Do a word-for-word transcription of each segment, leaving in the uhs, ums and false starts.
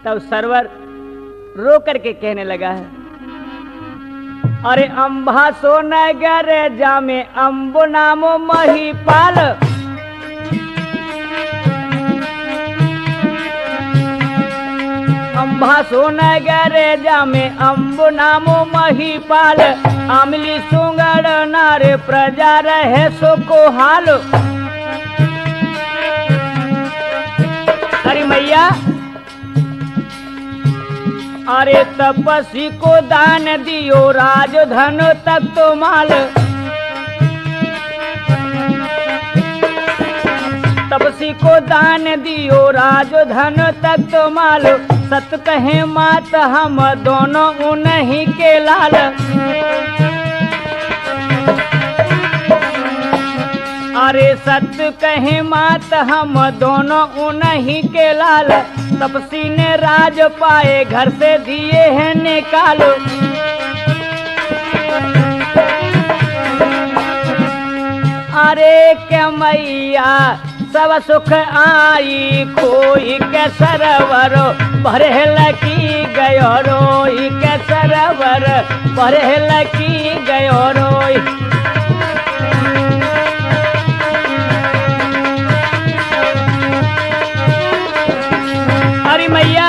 तब सरवर रो करके कहने लगा है, अरे अम्भा सो नगर जामे अम्बो नामो महिपाल, अम्भा सो नगर जामे अम्बो नामो महिपाल, अमली सुंगड़ नारे प्रजा रहे सो को हाल। अरे मैया, अरे तपस्वी को दान दियो राजधन तक तो माल, तपस्वी को दान दियो राजधन तक तो माल, सत कहे मात हम दोनों उन्हीं के लाल। अरे सत्य कहे मात हम दोनों उन्हीं के लाल, तपसी ने राज पाए घर से दिए हैं निकालो। अरे के मैया सब सुख आई खोई के सरवर, भरेल की गयो रोई के सरवर, भरेल की गयो रोई। अरे मैया,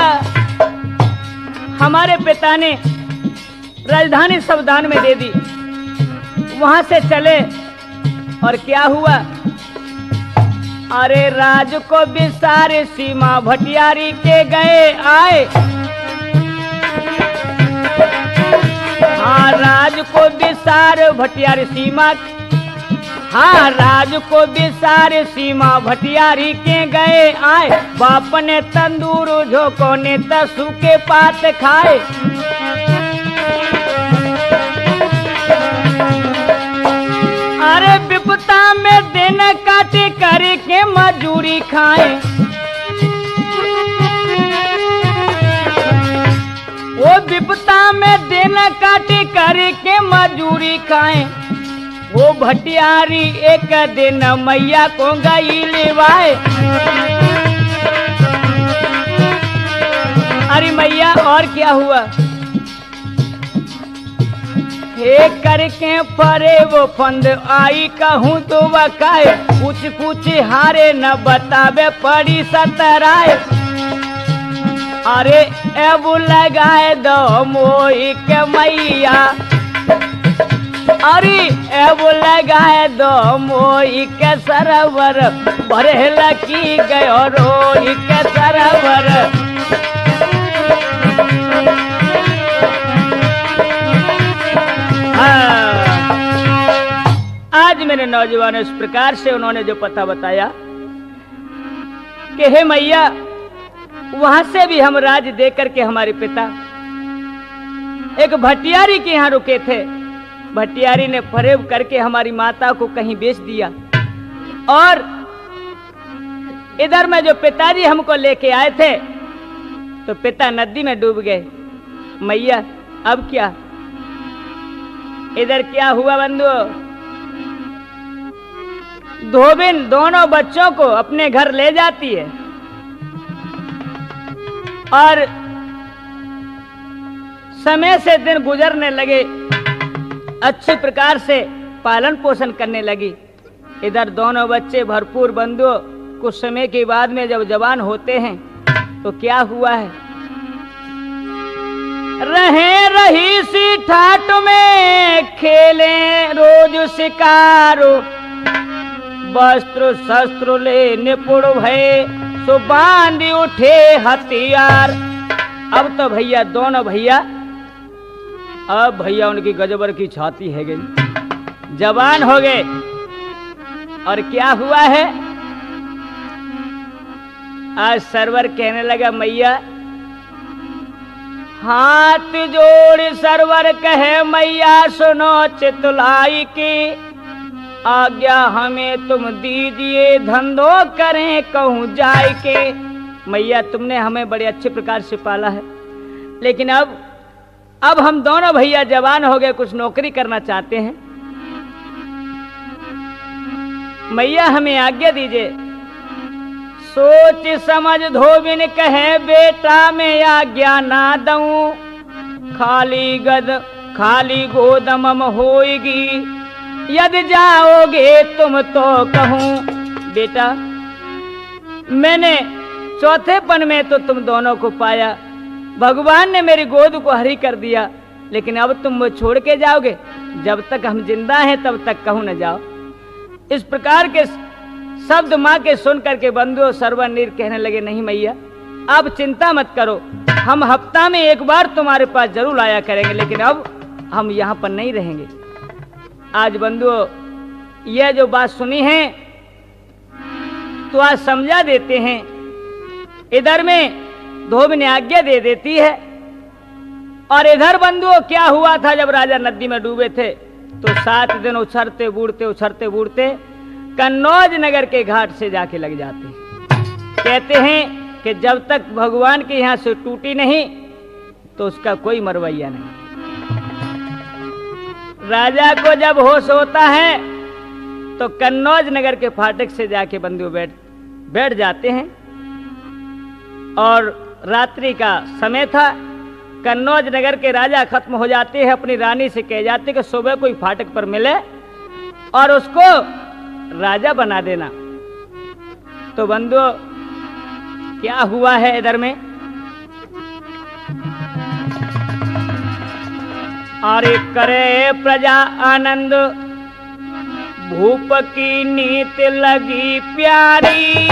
हमारे पिता ने राजधानी सावधान में दे दी, वहां से चले और क्या हुआ? अरे राज को विसारे सीमा भटियारी के गए आए, हाँ राज को विसार भटियारी सीमा, हाँ राज को विसार सीमा भटियारी के गए आए, बाप ने तंदूर झोंको ने तसु के पात खाए। अरे विपता में दिन काटे करके मजूरी खाए, वो विपता में दिन काटे करके मजूरी खाए, वो भटियारी एक दिन मैया को गई लेवाए। अरे मैया, और क्या हुआ? हे करके परे वो फंद आई कहूँ तो वकाए, पूछ पूछ हारे न बतावे पड़ी सतराए। अरे एबू लगाए दो मोई के मैया, अरे एबू लगाए दो मोई के सरवर, भरेल की गयो रोई के सरवर। आज मेरे नौजवानों इस प्रकार से उन्होंने जो पता बताया कि हे मैया, वहां से भी हम राज दे करके हमारे पिता एक भटियारी के यहाँ रुके थे, भटियारी ने फरेब करके हमारी माता को कहीं बेच दिया, और इधर में जो पिताजी हमको लेके आए थे तो पिता नदी में डूब गए। मैया, अब क्या? इधर क्या हुआ बंधु? धोबिन दोनों बच्चों को अपने घर ले जाती है और समय से दिन गुजरने लगे, अच्छी प्रकार से पालन पोषण करने लगी। इधर दोनों बच्चे भरपूर बंधु कुछ समय के बाद में जब जवान होते हैं तो क्या हुआ है? रहे रही सी ठाट में खेले रोज शिकारो, वस्त्र शस्त्र ले निपुण भय सो बांध उठे हथियार। अब तो भैया दोनों भैया, अब भैया उनकी गजबर की छाती है गई, जवान हो गए। और क्या हुआ है? आज सरवर कहने लगा, मैया हाथ जोड़ सरवर कहे, मैया सुनो चितलाई की आज्ञा हमें तुम दीजिए, धंधो करें कहूँ जाए के। मैया तुमने हमें बड़े अच्छे प्रकार से पाला है, लेकिन अब अब हम दोनों भैया जवान हो गए, कुछ नौकरी करना चाहते हैं। मैया हमें आज्ञा दीजिए। सोच समझ धोबिन कहे बेटा मैं आज्ञा ना दूं, खाली गद खाली गोदमम होएगी, यदि जाओगे तुम तो कहूं। बेटा मैंने चौथेपन में तो तुम दोनों को पाया, भगवान ने मेरी गोद को हरी कर दिया, लेकिन अब तुम वो छोड़ के जाओगे, जब तक हम जिंदा हैं तब तक कहूं न जाओ। इस प्रकार के शब्द मां के सुन करके बंधु सर्वनीर कहने लगे, नहीं मैया अब चिंता मत करो, हम हफ्ता में एक बार तुम्हारे पास जरूर आया करेंगे, लेकिन अब हम यहाँ पर नहीं रहेंगे। आज बंधु यह जो बात सुनी है तो आज समझा देते हैं। इधर में धोबी ने आज्ञा दे देती है, और इधर बंधुओं क्या हुआ था, जब राजा नदी में डूबे थे तो सात दिन उछरते बूढ़ते उछरते बूढ़ते कन्नौज नगर के घाट से जाके लग जाते। कहते हैं कि जब तक भगवान के यहां से टूटी नहीं तो उसका कोई मरवैया नहीं। राजा को जब होश होता है तो कन्नौज नगर के फाटक से जाके बंधु बैठ बैठ जाते हैं, और रात्रि का समय था। कन्नौज नगर के राजा खत्म हो जाते हैं, अपनी रानी से कह जाते कि सुबह कोई फाटक पर मिले और उसको राजा बना देना। तो बंधु क्या हुआ है इधर में, अरे करे प्रजा आनंद भूप की नीति लगी प्यारी,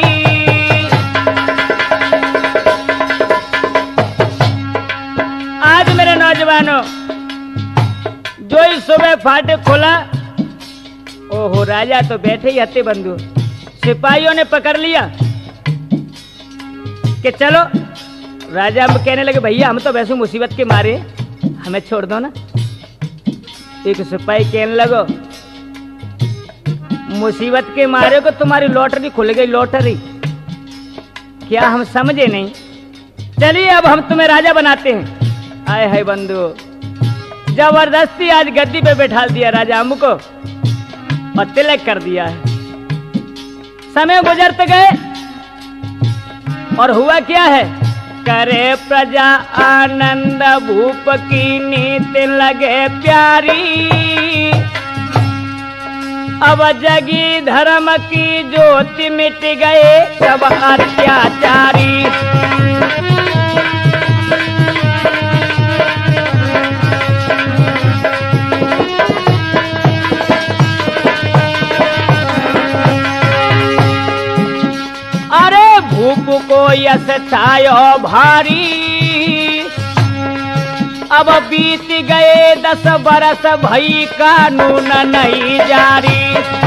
आज मेरे नौजवानों जो इस सुबह फाटक खोला, ओहो राजा तो बैठे ही हते बंधु, सिपाहियों ने पकड़ लिया कि चलो। राजा हम कहने लगे भैया हम तो वैसे मुसीबत के मारे, हमें छोड़ दो ना। एक सिपाही कहने लगो मुसीबत के मारे को तुम्हारी लॉटरी खुल गई, लॉटरी क्या हम समझे नहीं, चलिए अब हम तुम्हें राजा बनाते हैं। आए हाय बंधु, जबरदस्ती आज गद्दी पे बैठा दिया राजा हमको और तिलक कर दिया है। समय गुजरते गए और हुआ क्या है, करे प्रजा आनंद भूप की नीति लगे प्यारी, अब जगी धर्म की ज्योति मिट गए सब अत्याचारी। भूप को यश छायो भारी, अब बीत गए दस बरस भई कानून नहीं जारी।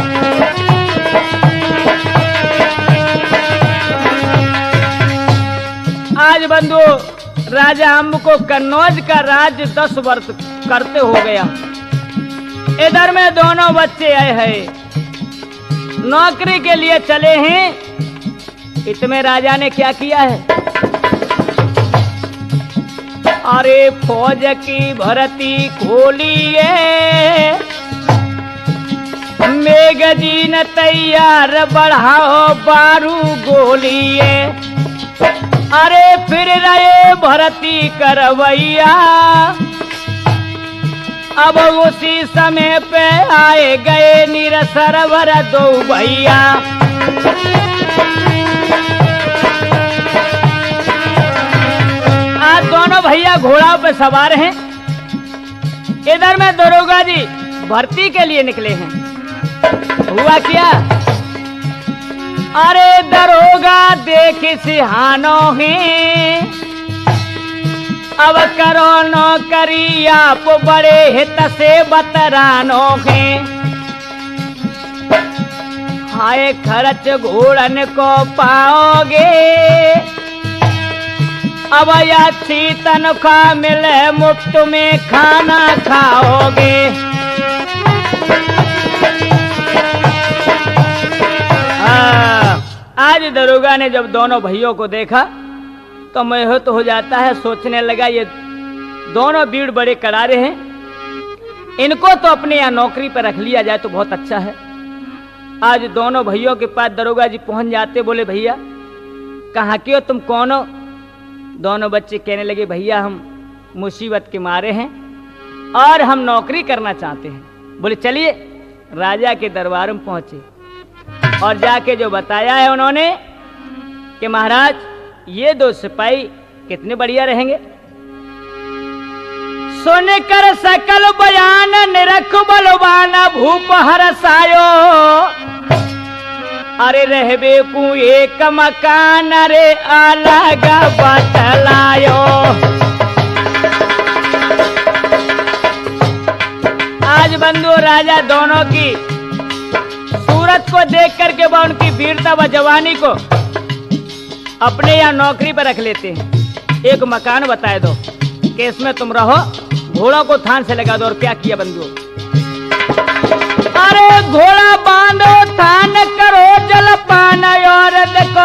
आज बंधु राजा हमको कन्नौज का राज्य दस वर्ष करते हो गया। इधर में दोनों बच्चे आए हैं, नौकरी के लिए चले हैं। इतने राजा ने क्या किया है, अरे फौज की भर्ती खोली है, मेगजीन तैयार बढ़ाओ बारू गोली है, अरे फिर रहे भर्ती करवैया, अब उसी समय पे आए गए निरसरवर दो भैया। आज दोनों भैया घोड़ाओं पे सवार हैं, इधर में दरोगा जी भर्ती के लिए निकले हैं। हुआ क्या, अरे दरोगा देख सिहानो है, अब करो नौकरी आप बड़े हित से बतरानो है, हाय खर्च घोड़न को पाओगे, अब अच्छी तनख्वाह मिले मुफ्त में खाना खाओगे। आ, आज दरोगा ने जब दोनों भाइयों को देखा तो मोहित हो जाता है, सोचने लगा ये दोनों भीड़ बड़े करारे हैं, इनको तो अपने यहाँ नौकरी पर रख लिया जाए तो बहुत अच्छा है। आज दोनों भाइयों के पास दरोगा जी पहुंच जाते, बोले भैया कहाँ के हो तुम, कौन हो? दोनों बच्चे कहने लगे भैया हम मुसीबत के मारे हैं और हम नौकरी करना चाहते हैं। बोले चलिए। राजा के दरबार में पहुंचे और जाके जो बताया है उन्होंने कि महाराज ये दो सिपाही कितने बढ़िया रहेंगे। सुनकर सकल बयान निरख बलवाना भूप हरसायो, अरे रहबे को एक मकान रे अलग बतलायो। आज बंधु राजा दोनों की सूरत को देख करके वह उनकी वीरता व जवानी को अपने यहाँ नौकरी पर रख लेते हैं। एक मकान बताए दो कि इसमें तुम रहो, घोड़ों को थान से लगा दो। और क्या किया बंधु, अरे घोड़ा बांधो थान करो जलपान, और देखो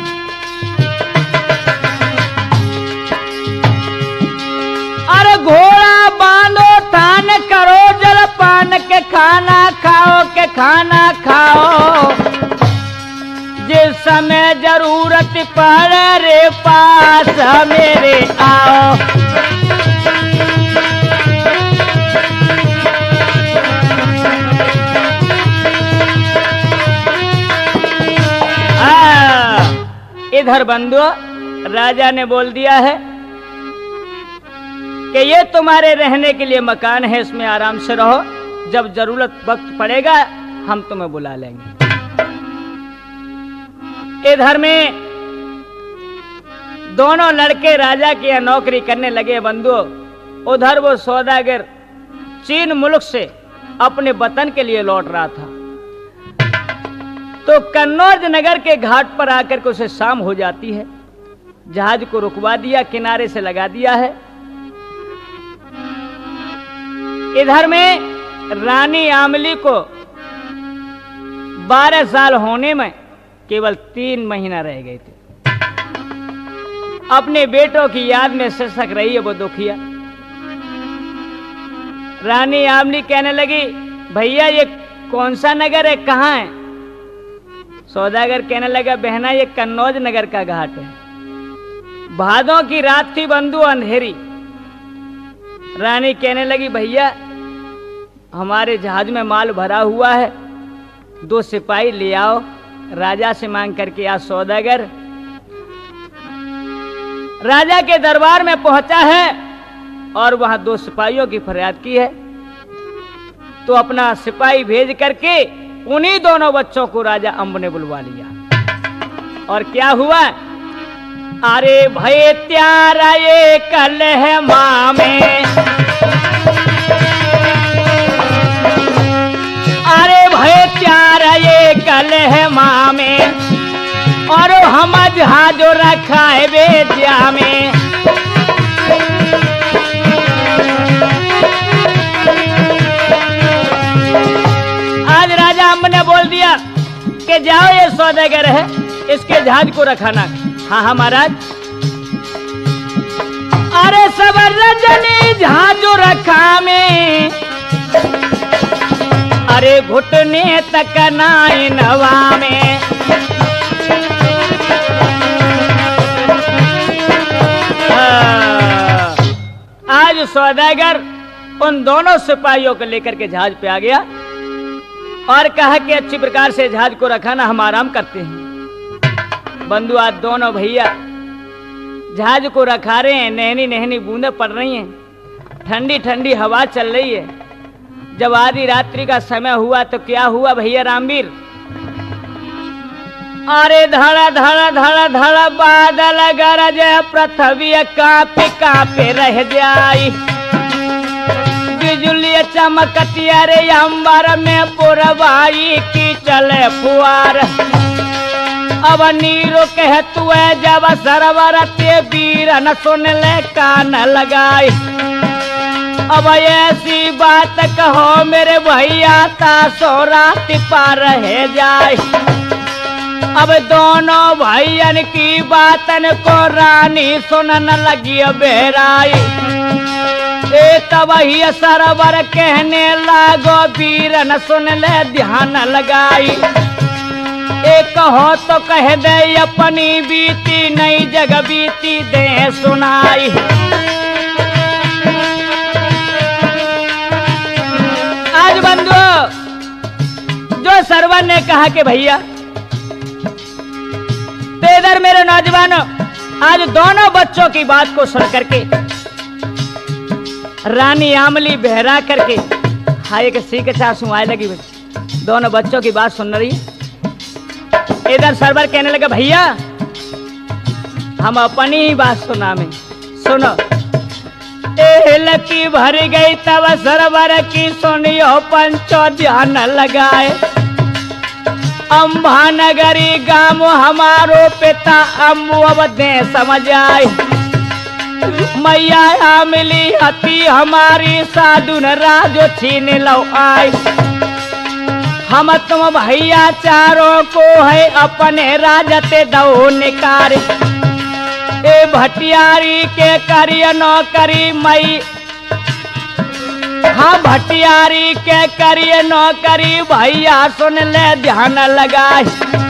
अरे घोड़ा बांधो थान करो जलपान, के खाना खाओ के खाना खाओ, जिस समय जरूरत पड़े रे पास मेरे आओ। इधर बंधु राजा ने बोल दिया है कि ये तुम्हारे रहने के लिए मकान है, इसमें आराम से रहो, जब जरूरत वक्त पड़ेगा हम तुम्हें बुला लेंगे। इधर में दोनों लड़के राजा की नौकरी करने लगे बंधु। उधर वो सौदागर चीन मुल्क से अपने वतन के लिए लौट रहा था, तो कन्नौज नगर के घाट पर आकर के उसे शाम हो जाती है। जहाज को रुकवा दिया, किनारे से लगा दिया है। इधर में रानी आमली को बारह साल होने में केवल तीन महीना रह गए थे। अपने बेटों की याद में सिसक रही है वो दुखिया। रानी आमली कहने लगी भैया ये कौन सा नगर है, कहाँ है? सौदागर कहने लगा बहना ये कन्नौज नगर का घाट है। भादों की रात थी बंधु, अंधेरी। रानी कहने लगी भैया हमारे जहाज में माल भरा हुआ है, दो सिपाही ले आओ, राजा से मांग करके आज। सौदागर राजा के दरबार में पहुंचा है और वहां दो सिपाहियों की फरियाद की है, तो अपना सिपाही भेज करके उन्हीं दोनों बच्चों को राजा अम्ब ने बुलवा लिया। और क्या हुआ, अरे भय त्यारा ये कल है माँ में, अरे भय त्यारा ये कल है माँ में, और हम जहाजो रखा है बेजा में। आज राजा अम्ब ने बोल दिया कि जाओ ये सौदागर है, इसके जहाज को रखाना। हाँ हाँ महाराज। अरे सबर रजनी जहाजो रखा में, अरे घुटने तक नाई नवा में। आज सौदागर उन दोनों सिपाहियों को लेकर के जहाज पे आ गया और कहा कि अच्छी प्रकार से जहाज को रखाना, हम आराम करते हैं। बंधु आज दोनों भैया जहाज को रखा रहे हैं, नहनी नहनी बूंदें पड़ रही हैं, ठंडी ठंडी हवा चल रही है। जब आधी रात्रि का समय हुआ तो क्या हुआ भैया रामवीर, अरे धड़ा धड़ा धड़ा धड़ा बादल गरज, पृथ्वी कांपे कांपे रह जाई, बिजुली चमकतिया रे अंबर में पुरवाई की चले फुआर। अब नीरो कह तू जब सरवर ते वीर न सुन ले कान लगाई। अब ऐसी बात कहो मेरे भैया ता सो रात पार रह जाए। अब दोनों भाइयन की बातन को रानी सुनन लगी बेराई। ए तब ही सरवर कहने लागो वीर न सुन ले ध्यान लगाई। कहो तो कह दे अपनी बीती, नई जग बीती दे सुनाई। आज बंधुओं, जो सरवन ने कहा कि भैया तेदर मेरे नौजवानों, आज दोनों बच्चों की बात को सुन करके रानी आमली बहरा करके हाय के सी के साथ सुनाए लगी। दोनों बच्चों की बात सुन रही है। इधर सरवर कहने लगा भैया हम अपनी ही बात सुना में सुनो। एल की भर गई तब सरवर की सुनियो पंचो ध्यान लगाए। अम्बा नगरी गाँव हमारो पिता अम्बु अब दे समझ आए। मैया मिली हती हमारी साधु न राजो छीन लो आए। हम तुम भैया चारों को है अपने राजते दो निकारे। ए भटियारी के करिय नौकरी मई, हाँ भटियारी के करिए नौकरी भैया सुन ले ध्यान लगाए।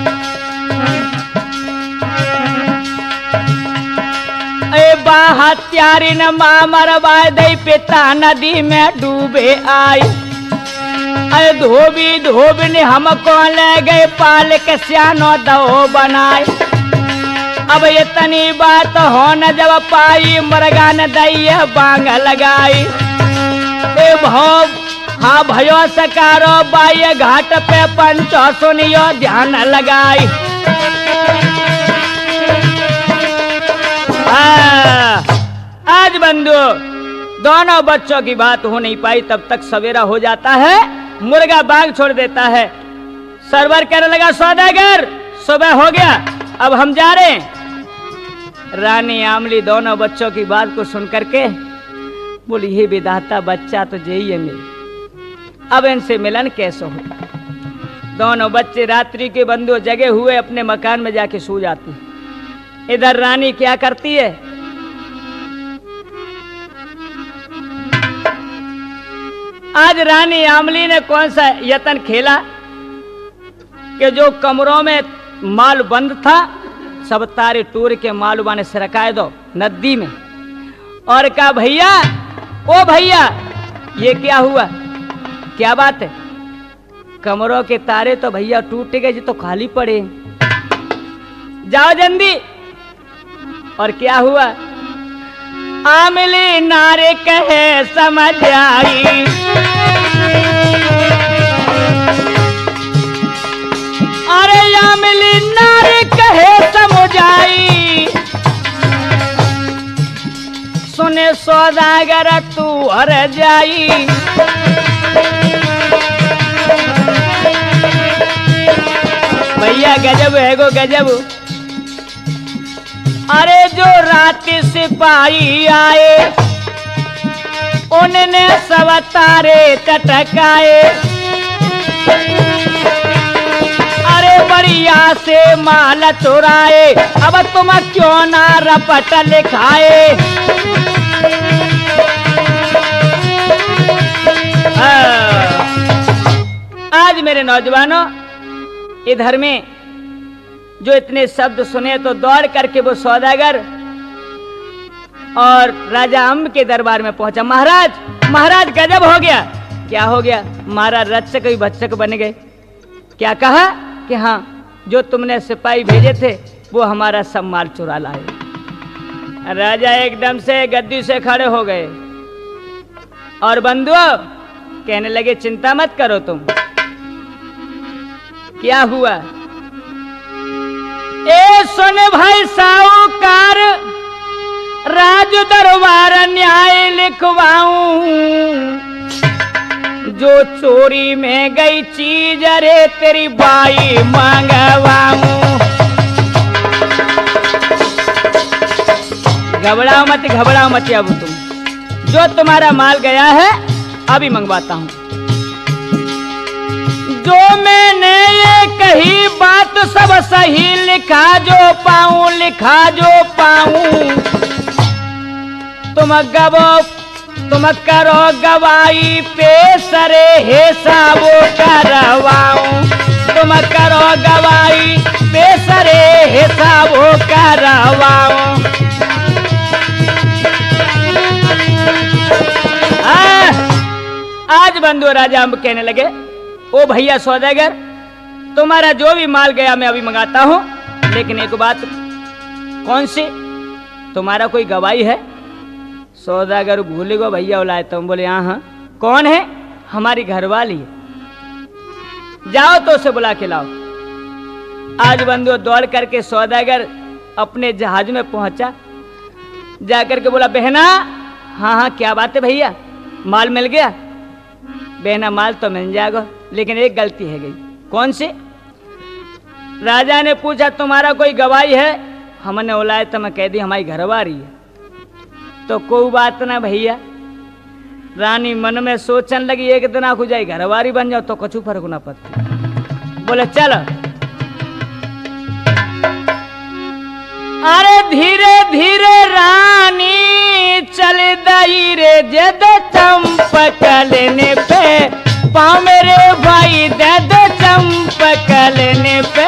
ए बाहत्यारी न मामर दई पिता नदी में डूबे आई। अरे धोबी धोबी ने हमको ले गए पाल के सियानो दो बनाए। अब ये तनी बात हो न जब पाई मुर्गा न दैया बांग लगाई। ए भाव हाँ भयो सकारो बाई घाट पे पंचो सुनियो ध्यान लगाई। आज बंधु दोनों बच्चों की बात हो नहीं पाई, तब तक सवेरा हो जाता है। मुर्गा बाग छोड़ देता है। सरवर कहने लगा सौदागर सुबह हो गया, अब हम जा रहे हैं। रानी आमली दोनों बच्चों की बात को सुन करके बोली हे विधाता बच्चा तो यही है मेरे, अब इनसे मिलन कैसे हो। दोनों बच्चे रात्रि के बंधु जगे हुए अपने मकान में जाके सो जाते हैं। इधर रानी क्या करती है, आज रानी आमली ने कौन सा यतन खेला कि जो कमरों में माल बंद था सब तारे टूर के मालूबा ने सरकाए दो नदी में। और कहा भैया ओ भैया ये क्या हुआ, क्या बात है। कमरों के तारे तो भैया टूट गए, जी तो खाली पड़े, जाओ जल्दी। और क्या हुआ, आमली नारे कहे समझ आई। अरे आमली नारे कहे समझ आई। सुने सौदागर तू हर जाई। भैया गजब है गो गजब। अरे जो रात सिपाही आए उनने सब तारे टटकाए। अरे बढ़िया से माल चुराए, अब तुम क्यों ना रपट लिखाए। आज मेरे नौजवानों इधर में जो इतने शब्द सुने तो दौड़ करके वो सौदागर और राजा अम्ब के दरबार में पहुंचा। महाराज महाराज गजब हो गया। क्या हो गया, महाराज रक्षक ही भक्षक बन गए। क्या कहा कि हाँ जो तुमने सिपाही भेजे थे वो हमारा सब माल चुरा लाए। राजा एकदम से गद्दी से खड़े हो गए और बंधुओं कहने लगे चिंता मत करो तुम। क्या हुआ, ए सुन भाई साहूकार राज दरबार न्याय लिखवाऊं। जो चोरी में गई चीज अरे तेरी बाई मांगवाऊं। घबराओ मत घबराओ मत, अब तुम जो तुम्हारा माल गया है अभी मंगवाता हूं। जो मैंने ये कही बात सब सही, लिखा जो पाऊं लिखा जो पाऊं। तुम गवो तुम करो गवाही पे सरे हिसाबो करवाऊं। तुम करो गवाही बेसरे हिसाबो करवाओ। आज बंधु राजा हम कहने लगे, ओ भैया सौदागर, तुम्हारा जो भी माल गया मैं अभी मंगाता हूं, लेकिन एक बात, कौन सी? तुम्हारा कोई गवाही है? सौदागर भूल गो भैया बुलाए। तुम बोले हाँ हाँ। कौन है? हमारी घरवाली है। जाओ तो उसे बुला के लाओ। आज बंधु दौड़ करके सौदागर अपने जहाज में पहुंचा, जाकर के बोला, बहना। हाँ हाँ क्या बात है भैया, माल मिल गया? बहना माल तो मिल जाएगा, लेकिन एक गलती है गई। कौन सी? राजा ने पूछा, तुम्हारा कोई गवाही है? हमने बुलाया तो मैं कह दी हमारी घरवाली है। तो कोई बात ना भैया। रानी मन में सोचने लगी, एक दिन आ जाए घरवाली बन जाओ तो कुछ फर्क ना पड़ती। बोले चलो। अरे धीरे धीरे रानी चल दई रे, जद चंपक लेने पे पाँव मेरे भाई, दे दो चंपक लेने पे।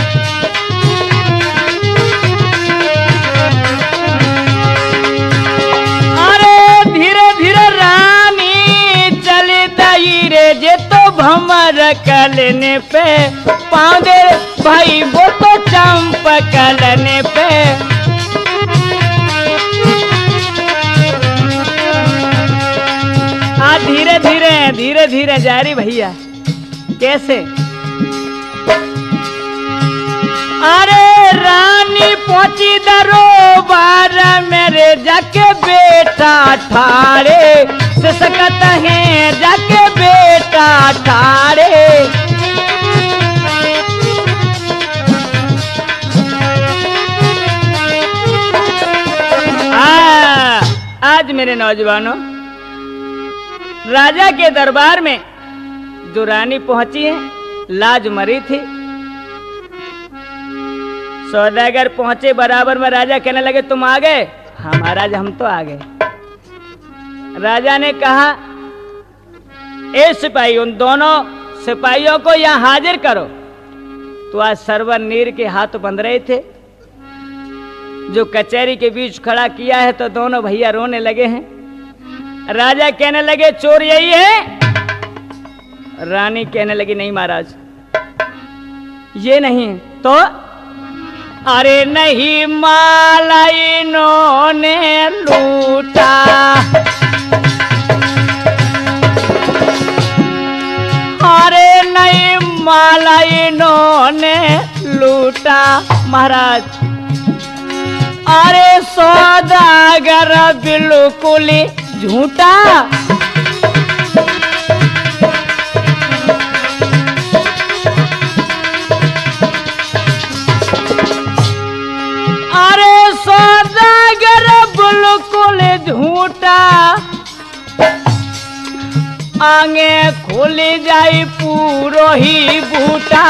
अरे धीरे धीरे रानी चल दई रे, जे तो भमर लेने पे पाँव दे भाई, वो तो चंपक लेने पे। आ धीरे धीरे धीरे धीरे जा रही भैया। कैसे? अरे रानी पहुंची दरबार मेरे, जाके बेटा ठाड़े सिसकत है, जाके बेटा ठाड़े। आज मेरे नौजवानों, राजा के दरबार में जो रानी पहुंची है, लाज मरी थी। सौदागर पहुंचे बराबर में राजा कहने लगे, तुम आ गए? हाँ महाराज हम तो आ गए। राजा ने कहा, ए सिपाही, उन दोनों सिपाहियों को यहां हाजिर करो। तो आज सरवर नीर के हाथ बंध रहे थे, जो कचहरी के बीच खड़ा किया है, तो दोनों भैया रोने लगे हैं। राजा कहने लगे, चोर यही है? रानी कहने लगी, नहीं महाराज ये नहीं है। तो अरे नहीं, माला इन्होंने लूटा, अरे नहीं माला इन्होंने लूटा महाराज। अरे सौदागर बिल्कुल झूठा, अरे सौदागर बिल्कुल झूठा, आगे खुल जाई पूरो ही बूटा।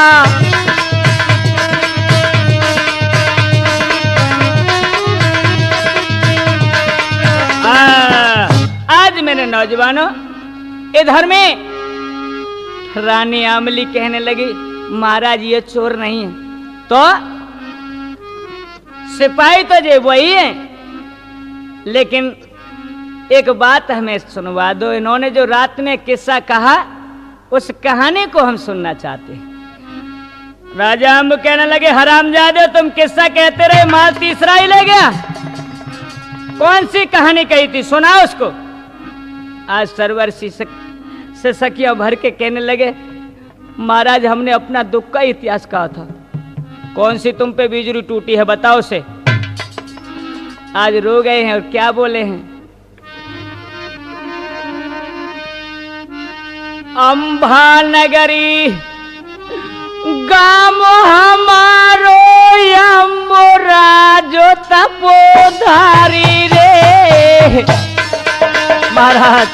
आज मेरे नौजवानों, इधर में रानी आमली कहने लगी, महाराज ये चोर नहीं है। तो सिपाही तो जे वही है, लेकिन एक बात हमें सुनवा दो। इन्होंने जो रात में किस्सा कहा, उस कहानी को हम सुनना चाहते हैं। राजा हम कहने लगे, हरामजादे तुम किस्सा कहते रहे, माल तीसरा ही ले गया। कौन सी कहानी कही थी, सुना उसको। आज सरवर सिसकिया भर के कहने लगे, महाराज हमने अपना दुख का इतिहास कहा था। कौन सी तुम पे बिजली टूटी है बताओ से। आज रो गए हैं और क्या बोले हैं। अंबा नगरी गाम हमारो यमोरा जो तपोधारी रे। महाराज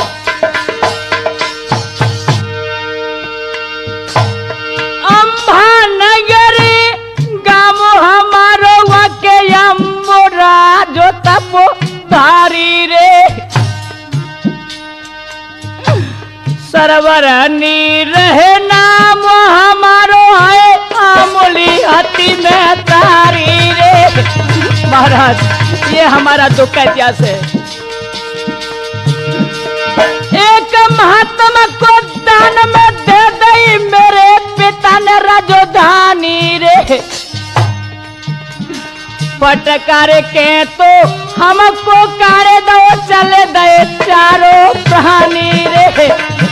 अंबा नगरी गाम हमारो वके यमोरा जो तपोधारी रे। सरवर नीर है नाम हमारो है आमोली हती में तारी रे। महाराज ये हमारा दुख का इतिहास है। एक महात्मा को दान में दे दई मेरे पिता ने राजधानी रे। पटकार के तो हमको कारे दो चले दे चारों प्राणी रे।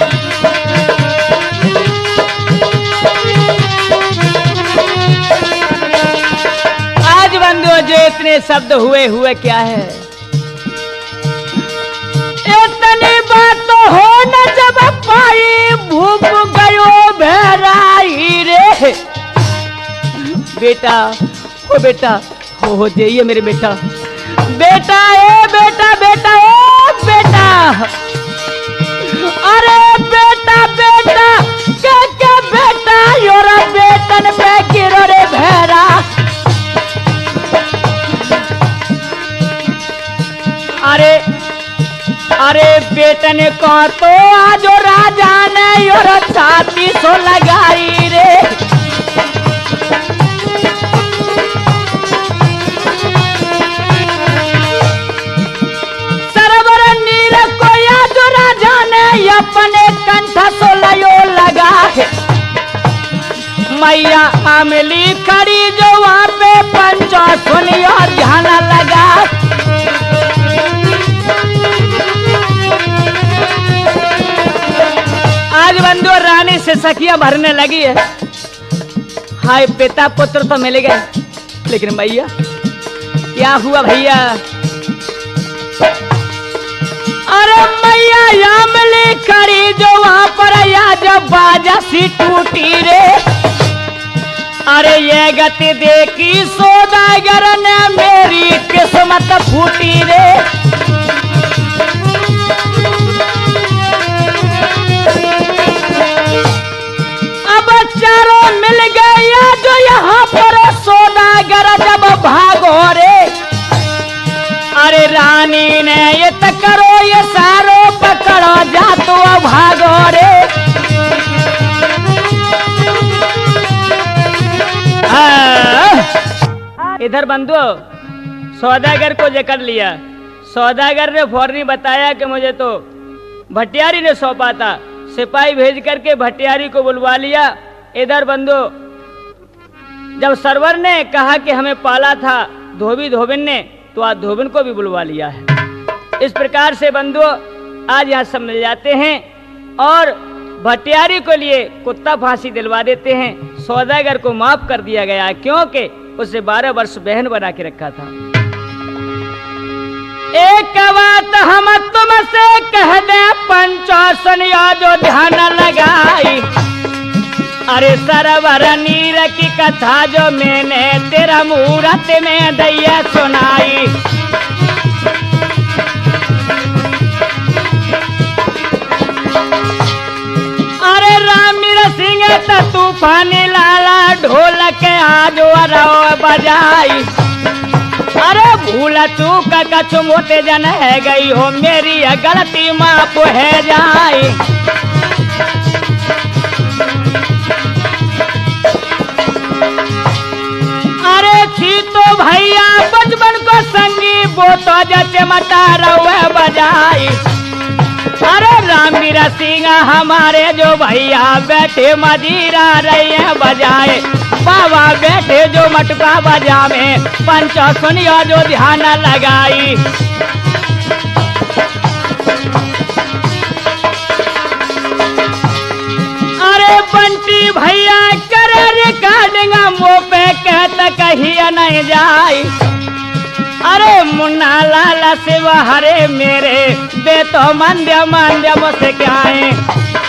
आज बंधुओं जो इतने शब्द हुए हुए क्या है, इतनी बात तो हो न जब पाई भूख गयो बहराई रे। बेटा ओ बेटा हो हो जाइए मेरे बेटा, बेटा ए बेटा बेटा ओ बेटा, अरे बेटा बेटा क्या क्या बेटा योरा बेटन पे गिरो रे भैरा। अरे अरे बेटन को तो आज राजा ने योरा छाती सो लगाई रे। अपने कंठ सोलयो लगा है मैया अमली खड़ी जो वहां पे पंचो सुनियो ध्यान लगा। आज बंधु रानी से सखियां भरने लगी है। हाय पिता पुत्र तो मिल गए, लेकिन भैया क्या हुआ भैया। अरे मैया अमली खड़ी जो वहां पर या जब बाजा सी टूटी रे। अरे ये गति देखी सौदागर ने मेरी किस्मत फूटी रे। अब चारों मिल गया जो यहाँ पर सौदागर जब भागो रे। अरे रानी ने ये करो ये सारो पकड़ो जा तो भागो रे। इधर बंधु सौदागर को जकड़ लिया। सौदागर ने फौरनी बताया कि मुझे तो भटियारी ने सौंपा था। सिपाही भेज करके भटियारी को बुलवा लिया। इधर बंधु जब सरवर ने कहा कि हमें पाला था धोबी धोबिन ने, तो आज धोबिन को भी बुलवा लिया है। इस प्रकार से बंधु आज यहाँ सब मिल जाते हैं और भटियारी को लिए कुत्ता फांसी दिलवा देते हैं। सौदागर को माफ कर दिया गया क्योंकि उसे बारह वर्ष बहन बना के रखा था। एक बात हम तुमसे कह दे पंचो सुनियो जो ध्यान लगाई। अरे सरवर नीर की कथा जो मैंने तेरा मूरत में दैया सुनाई। अरे रामीर सिंह तूफानी लाला ढोलक आज रो बजाई। अरे भूल चूक कछ मोटे जन है गई हो मेरी गलती माफ है जाई। अरे थी तो भैया बचपन को संगी वो तो जचे मटा रहा बजाई। अरे रामवीर सिंह हमारे जो भैया बैठे मजीरा रहे बजाए। बाबा बैठे जो मटका बजा में पंचो सुनियो जो ध्यान लगाई। अरे बंटी भैया करे रिकॉर्डिंग मुँह पे कहता कहीं नहीं जाए। अरे मुन्ना लाला शिव हरे मेरे दे तो मंद्य मंद्य मुझसे क्या है।